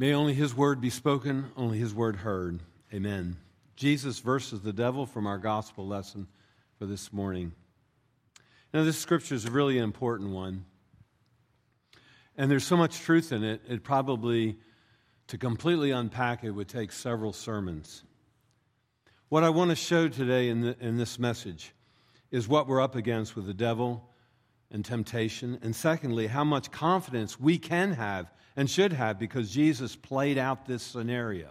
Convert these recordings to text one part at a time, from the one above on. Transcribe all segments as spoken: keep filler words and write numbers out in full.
May only his word be spoken, only his word heard. Amen. Jesus versus the devil from our gospel lesson for this morning. Now, this scripture is a really important one. And there's so much truth in it, it probably, to completely unpack it, would take several sermons. What I want to show today in, the, in this message is what we're up against with the devil and temptation. And secondly, how much confidence we can have and should have because Jesus played out this scenario.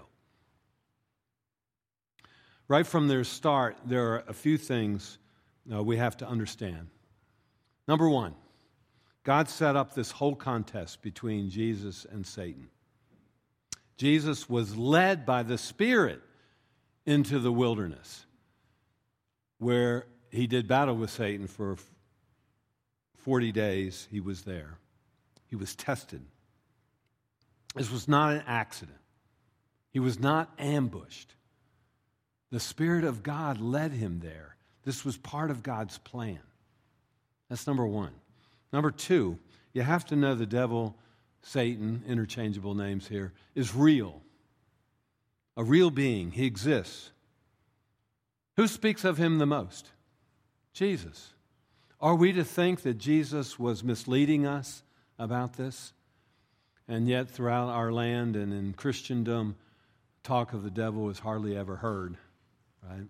Right from their start, there are a few things uh, we have to understand. Number one, God set up this whole contest between Jesus and Satan. Jesus was led by the Spirit into the wilderness, where he did battle with Satan for forty days. He was there. He was tested. This was not an accident. He was not ambushed. The Spirit of God led him there. This was part of God's plan. That's number one. Number two, you have to know the devil, Satan, interchangeable names here, is real. A real being. He exists. Who speaks of him the most? Jesus. Are we to think that Jesus was misleading us about this? And yet throughout our land and in Christendom, talk of the devil is hardly ever heard, right?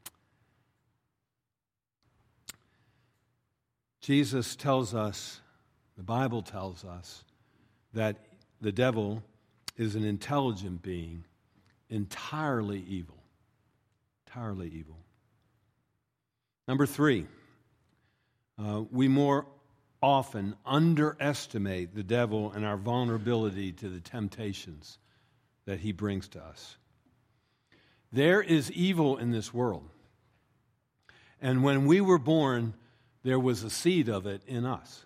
Jesus tells us, the Bible tells us, that the devil is an intelligent being, entirely evil. Entirely evil. Number three, uh, we more often underestimate the devil and our vulnerability to the temptations that he brings to us. There is evil in this world. And when we were born, there was a seed of it in us.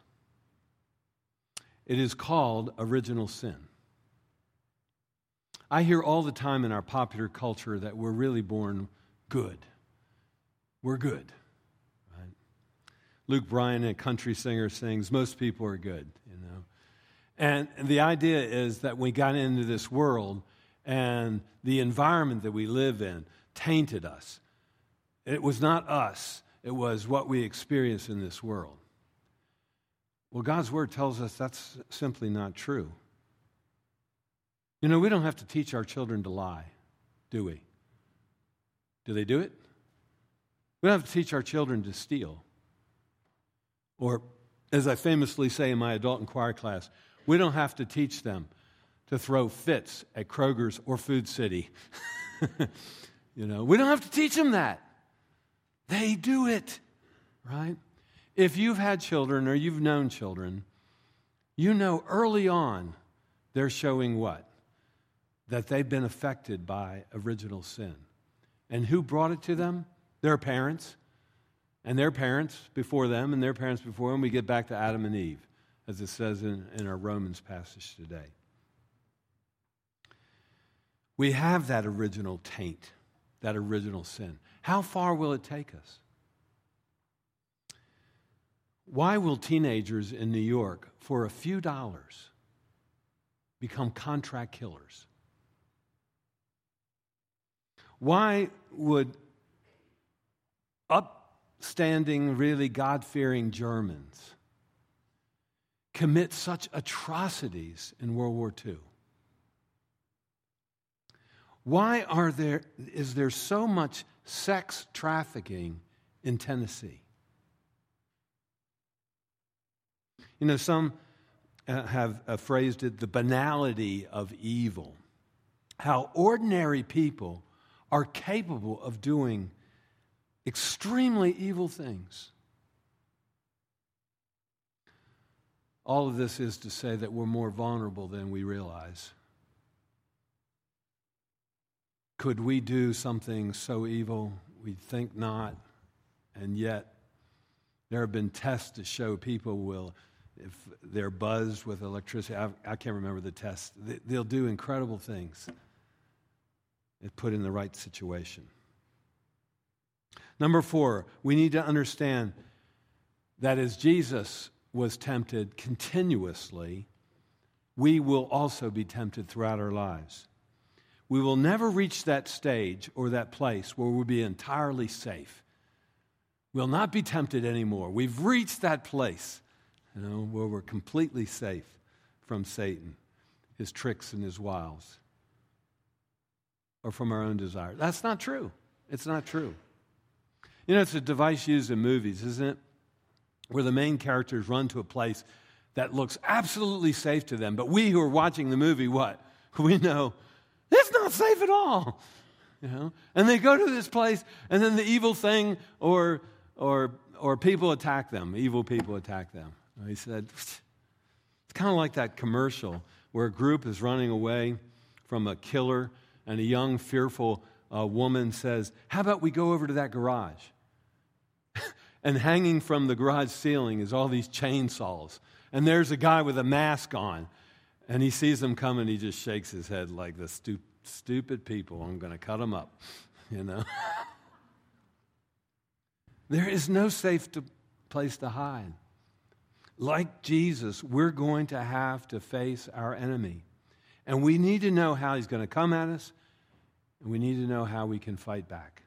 It is called original sin. I hear all the time in our popular culture that we're really born good. We're good. Right? Luke Bryan, a country singer, sings, most people are good, you know. And the idea is that we got into this world and the environment that we live in tainted us. It was not us. It was what we experience in this world. Well, God's Word tells us that's simply not true. You know, we don't have to teach our children to lie, do we? Do they do it? We don't have to teach our children to steal. Or, as I famously say in my adult and choir class, we don't have to teach them to throw fits at Kroger's or Food City. You know, we don't have to teach them that. They do it, right? If you've had children or you've known children, you know early on they're showing what? That they've been affected by original sin. And who brought it to them? Their parents. And their parents before them and their parents before them. We get back to Adam and Eve, as it says in, in our Romans passage today. We have that original taint, that original sin. How far will it take us? Why will teenagers in New York, for a few dollars, become contract killers? Why would upstanding, really God-fearing Germans commit such atrocities in World War Two? Why are there, is there so much sex trafficking in Tennessee? You know, some uh, have uh, phrased it the banality of evil. How ordinary people are capable of doing extremely evil things. All of this is to say that we're more vulnerable than we realize. Could we do something so evil? We think not. And yet, there have been tests to show people will, if they're buzzed with electricity, I, I can't remember the test, they, they'll do incredible things if put in the right situation. Number four, we need to understand that as Jesus was tempted continuously, we will also be tempted throughout our lives. We will never reach that stage or that place where we'll be entirely safe. We'll not be tempted anymore. We've reached that place, you know, where we're completely safe from Satan, his tricks and his wiles, or from our own desires. That's not true. It's not true. You know, it's a device used in movies, isn't it? Where the main characters run to a place that looks absolutely safe to them. But we who are watching the movie, what? We know it's not safe at all. You know? And they go to this place, and then the evil thing or or or people attack them. Evil people attack them. And he said, it's kind of like that commercial where a group is running away from a killer, and a young, fearful uh, woman says, how about we go over to that garage? And hanging from the garage ceiling is all these chainsaws. And there's a guy with a mask on. And he sees them coming, he just shakes his head like the stu- stupid people. I'm going to cut them up, you know. There is no safe to, place to hide. Like Jesus, we're going to have to face our enemy. And we need to know how he's going to come at us, and we need to know how we can fight back.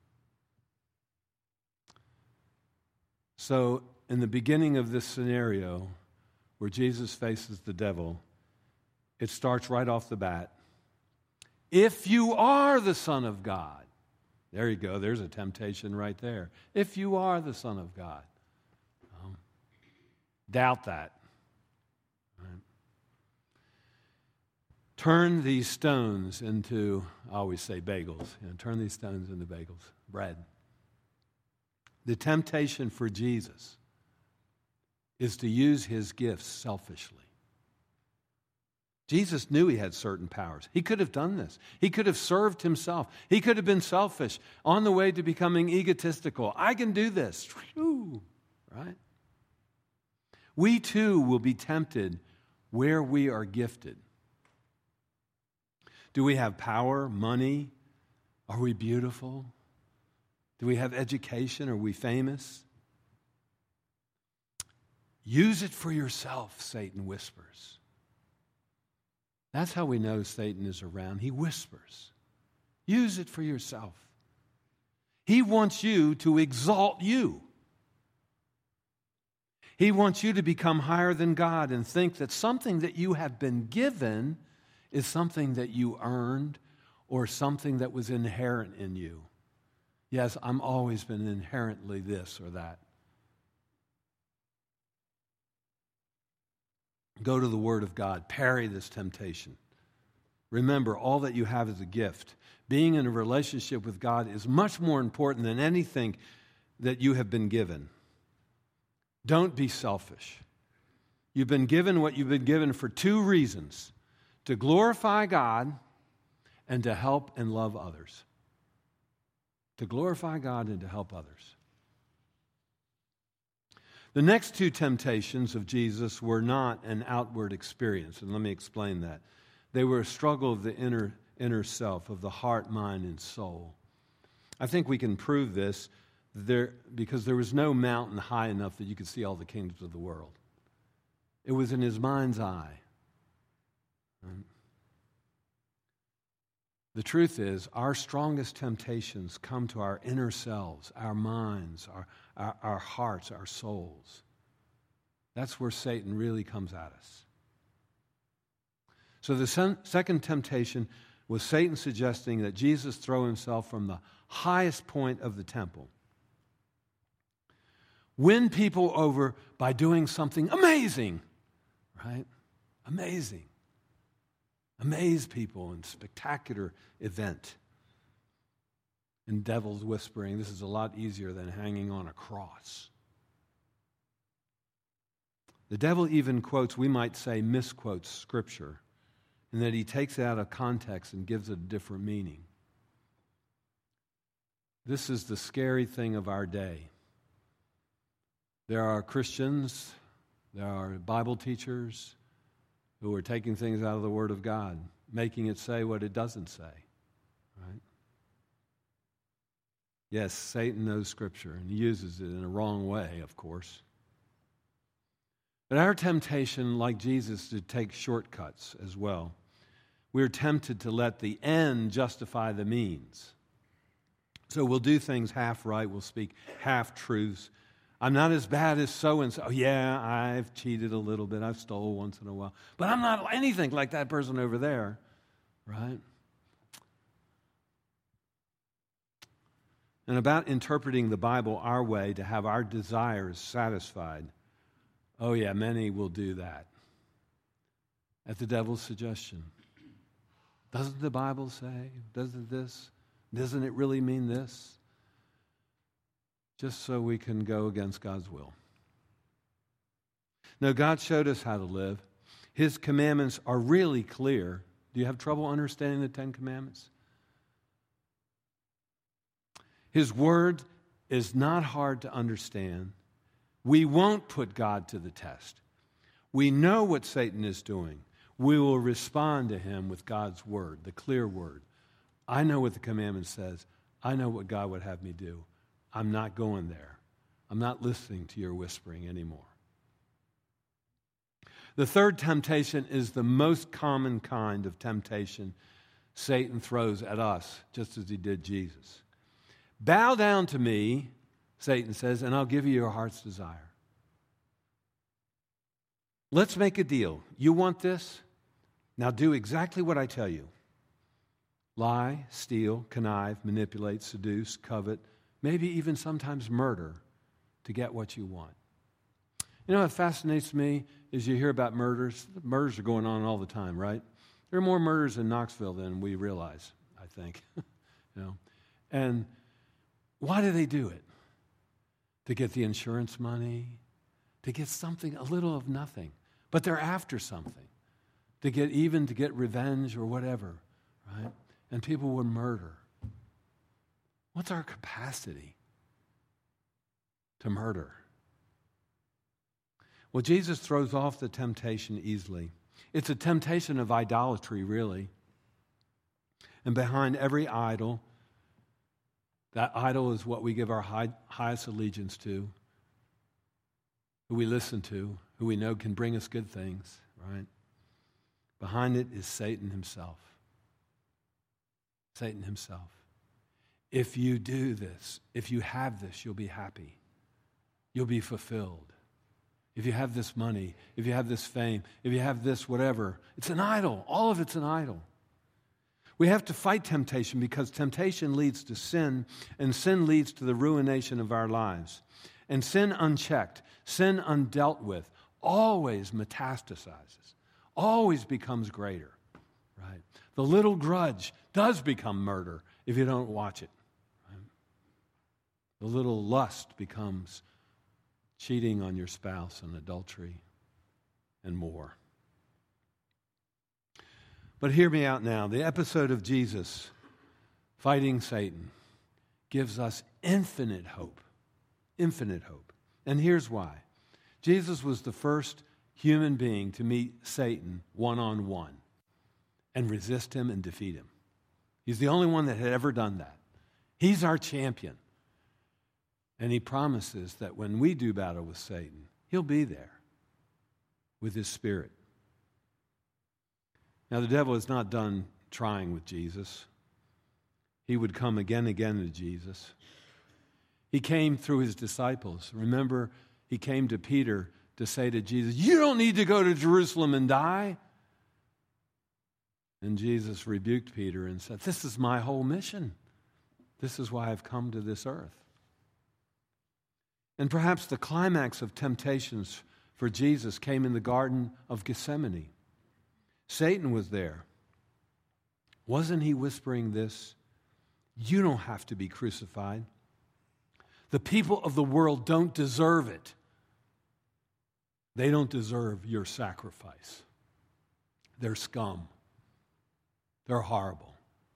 So, in the beginning of this scenario, where Jesus faces the devil, it starts right off the bat. If you are the Son of God. There you go. There's a temptation right there. If you are the Son of God. Um, doubt that. Right? Turn these stones into, I always say bagels. You know, turn these stones into bagels, bread. The temptation for Jesus is to use his gifts selfishly. Jesus knew he had certain powers. He could have done this. He could have served himself. He could have been selfish on the way to becoming egotistical. I can do this. Right? We too will be tempted where we are gifted. Do we have power, money? Are we beautiful? Do we have education? Are we famous? Use it for yourself, Satan whispers. That's how we know Satan is around. He whispers. Use it for yourself. He wants you to exalt you. He wants you to become higher than God and think that something that you have been given is something that you earned or something that was inherent in you. Yes, I'm always been inherently this or that. Go to the Word of God. Parry this temptation. Remember, all that you have is a gift. Being in a relationship with God is much more important than anything that you have been given. Don't be selfish. You've been given what you've been given for two reasons: to glorify God and to help and love others. To glorify God and to help others. The next two temptations of Jesus were not an outward experience, and let me explain that. They were a struggle of the inner, inner self, of the heart, mind, and soul. I think we can prove this there, because there was no mountain high enough that you could see all the kingdoms of the world. It was in his mind's eye. Right? The truth is, our strongest temptations come to our inner selves, our minds, our, our, our hearts, our souls. That's where Satan really comes at us. So the sen- second temptation was Satan suggesting that Jesus throw himself from the highest point of the temple. Win people over by doing something amazing, right? Amazing. Amaze people in spectacular event. And devil's whispering, this is a lot easier than hanging on a cross. The devil even quotes, we might say, misquotes Scripture, in that he takes it out of context and gives it a different meaning. This is the scary thing of our day. There are Christians, there are Bible teachers who are taking things out of the Word of God, making it say what it doesn't say. Right? Yes, Satan knows Scripture, and he uses it in a wrong way, of course. But our temptation, like Jesus, is to take shortcuts as well. We're tempted to let the end justify the means. So we'll do things half right. We'll speak half truths. I'm not as bad as so-and-so. Oh, yeah, I've cheated a little bit. I've stole once in a while. But I'm not anything like that person over there, right? And about interpreting the Bible our way to have our desires satisfied. Oh, yeah, many will do that at the devil's suggestion. Doesn't the Bible say? Doesn't this? Doesn't it really mean this? Just so we can go against God's will. No, God showed us how to live. His commandments are really clear. Do you have trouble understanding the Ten Commandments? His word is not hard to understand. We won't put God to the test. We know what Satan is doing. We will respond to him with God's word, the clear word. I know what the commandment says. I know what God would have me do. I'm not going there. I'm not listening to your whispering anymore. The third temptation is the most common kind of temptation Satan throws at us, just as he did Jesus. Bow down to me, Satan says, and I'll give you your heart's desire. Let's make a deal. You want this? Now do exactly what I tell you. Lie, steal, connive, manipulate, seduce, covet, maybe even sometimes murder to get what you want. You know what fascinates me is you hear about murders. Murders are going on all the time, right? There are more murders in Knoxville than we realize, I think. you know, and why do they do it? To get the insurance money, to get something, a little of nothing. But they're after something. To get even, to get revenge or whatever, right? And people would murder. What's our capacity to murder? Well, Jesus throws off the temptation easily. It's a temptation of idolatry, really. And behind every idol, that idol is what we give our high, highest allegiance to, who we listen to, who we know can bring us good things, right? Behind it is Satan himself. Satan himself. If you do this, if you have this, you'll be happy. You'll be fulfilled. If you have this money, if you have this fame, if you have this whatever, it's an idol. All of it's an idol. We have to fight temptation because temptation leads to sin, and sin leads to the ruination of our lives. And sin unchecked, sin undealt with, always metastasizes, always becomes greater, right? The little grudge does become murder if you don't watch it. Right? The little lust becomes cheating on your spouse and adultery and more. But hear me out now. The episode of Jesus fighting Satan gives us infinite hope. Infinite hope. And here's why. Jesus was the first human being to meet Satan one-on-one and resist him and defeat him. He's the only one that had ever done that. He's our champion. And he promises that when we do battle with Satan, he'll be there with his spirit. Now, the devil is not done trying with Jesus. He would come again and again to Jesus. He came through his disciples. Remember, he came to Peter to say to Jesus, you don't need to go to Jerusalem and die. And Jesus rebuked Peter and said, this is my whole mission. This is why I've come to this earth. And perhaps the climax of temptations for Jesus came in the Garden of Gethsemane. Satan was there. Wasn't he whispering this? You don't have to be crucified. The people of the world don't deserve it. They don't deserve your sacrifice. They're scum. They're horrible.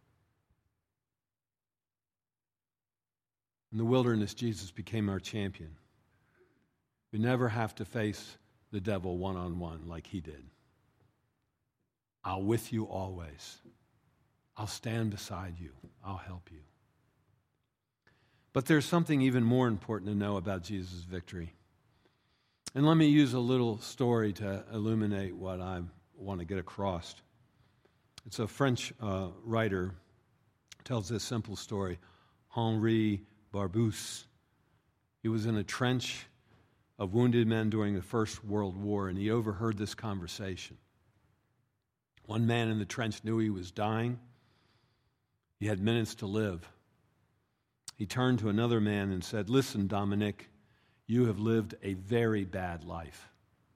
In the wilderness, Jesus became our champion. We never have to face the devil one-on-one like he did. I'll with you always. I'll stand beside you. I'll help you. But there's something even more important to know about Jesus' victory. And let me use a little story to illuminate what I want to get across. It's a French uh, writer tells this simple story. Henri Barbusse. He was in a trench of wounded men during the First World War, and he overheard this conversation. One man in the trench knew he was dying. He had minutes to live. He turned to another man and said, "Listen, Dominic, you have lived a very bad life.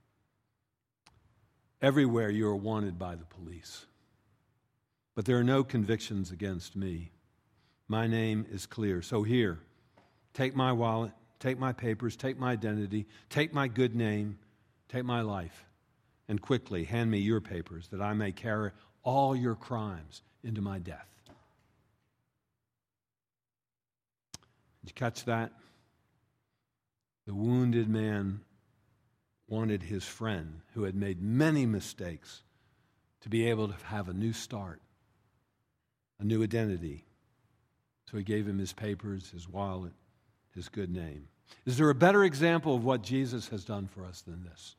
Everywhere you are wanted by the police. But there are no convictions against me. My name is clear. So here, take my wallet, take my papers, take my identity, take my good name, take my life, and quickly hand me your papers that I may carry all your crimes into my death." Did you catch that? The wounded man wanted his friend, who had made many mistakes, to be able to have a new start, a new identity. So he gave him his papers, his wallet, his good name. Is there a better example of what Jesus has done for us than this?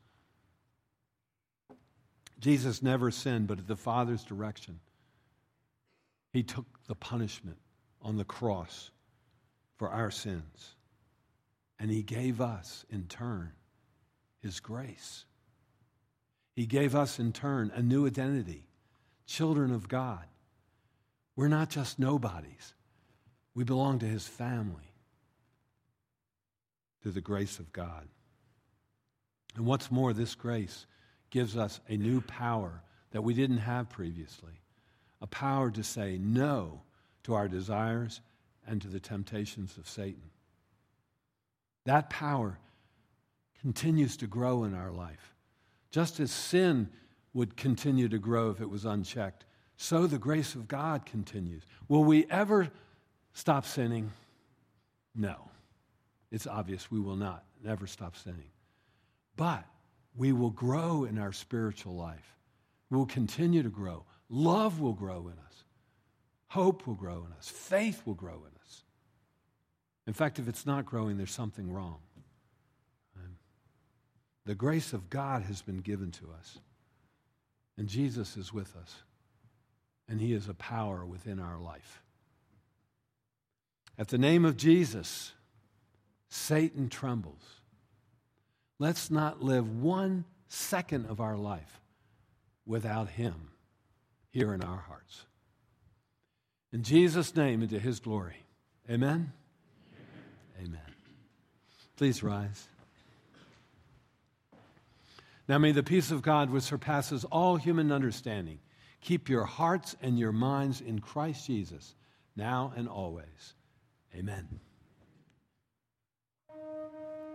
Jesus never sinned, but at the Father's direction, he took the punishment on the cross for our sins. And he gave us, in turn, his grace. He gave us, in turn, a new identity, children of God. We're not just nobodies. We belong to his family, through the grace of God. And what's more, this grace gives us a new power that we didn't have previously, a power to say no to our desires and to the temptations of Satan. That power continues to grow in our life. Just as sin would continue to grow if it was unchecked, so the grace of God continues. Will we ever stop sinning? No. It's obvious we will not, never stop sinning. But we will grow in our spiritual life. We will continue to grow. Love will grow in us. Hope will grow in us. Faith will grow in us. In fact, if it's not growing, there's something wrong. The grace of God has been given to us. And Jesus is with us. And he is a power within our life. At the name of Jesus, Satan trembles. Let's not live one second of our life without him here in our hearts. In Jesus' name, into his glory. Amen? Amen. Amen. Please rise. Now may the peace of God, which surpasses all human understanding, keep your hearts and your minds in Christ Jesus, now and always. Amen.